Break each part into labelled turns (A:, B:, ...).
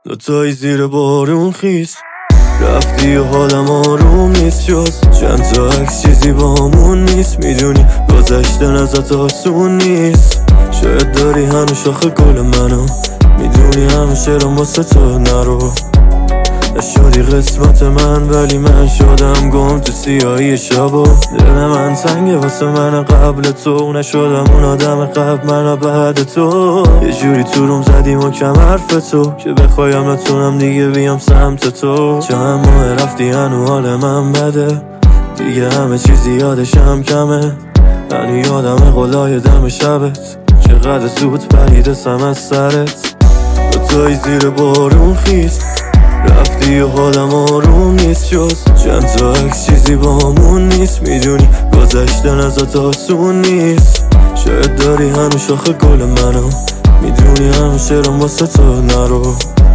A: دوتایی زیر بارون خیس رفتی و حالم آروم نیست جز چند تا عکس چیزی بامون نیست. میدونی گذشتن ازت آسون نیست. شاید داری هنو شاخه گل منو میدونی همیشه رو واسه تو نرو. نشدی قسمت من ولی من شدم گم تو سیاهی شبا. دل من تنگه واسه من قبل تو نشدم اون آدم قبل من بعد تو. یه جوری تو روم زدیم و کم حرف تو که بخوایم نتونم دیگه بیام سمت تو. چند ماه رفتی هنو حال من بده دیگه همه چیزی یادشم کمه. هنو یادم قلای دم شبت چقدر زود پریدستم از سرت. دوتایی زیر بارون خیس رفتی و حالم آروم نیست جز چند تا عکس چیزی بامون نیست. میدونی گذشتن ازت آسون نیست. شاید داری هنو شاخه گل منو میدونی همیشه رو واسه تو نرو.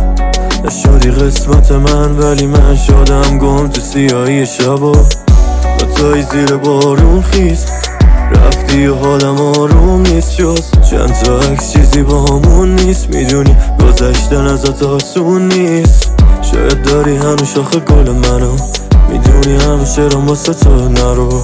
A: نشدی قسمت من ولی من شدم گم تو سیاهی شبا. دوتایی زیر بارون خیس رفتی و حالم آروم نیست جز چند تا عکس چیزی بامون نیست. میدونی گذشتن ازت آسون نیست. شاید داری هنو شاخه گل منو میدونی همیشه رو واسه تو نرو.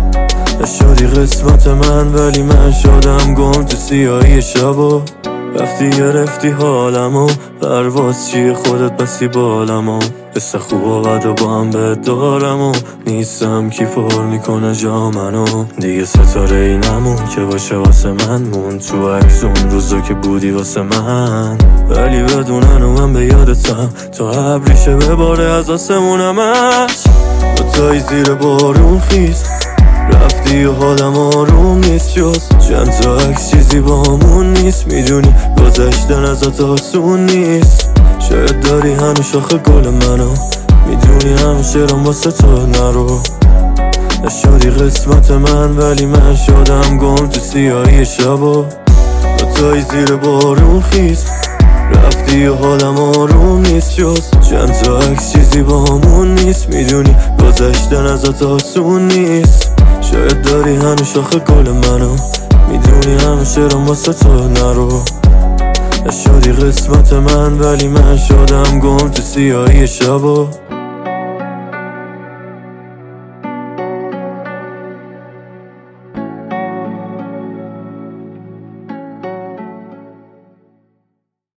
A: نشدی قسمت من ولی من شدم گم تو سیاهی شبا. رفتی گرفتی حالمو پرواز چیه خودت بسی بالمو. حس خوب و بد و با هم بهت دارم و نیستم کی پر میکنه جا منو. دیگه ستاره ای نمون که باشه واسه من مون تو عکس اون روزا که بودی واسه من. ولی بدونن و من به یادتم تا ابریشه بباره از آسمونمش. دوتایی زیر بارون خیس رفتی و حالم آروم نیست جز چند تا عکس چیزی بامون نیست. میدونی گذشتن ازت آسون نیست. شاید داری هنو شاخه گل منو میدونی همیشه رو واسه تو نرو. نشدی قسمت من ولی من شدم گم تو سیاهی شبا. دوتایی زیر بارون خیس رفتی و حالم آروم نیست جز چند تا عکس چیزی بامون نیست. میدونی گذشتن ازت آسون نیست. شاید داری هنو شاخه گل منو میدونی همیشه رو واسه تو نرو. نشدی قسمت من ولی من شدم گم تو سیاهی شبا.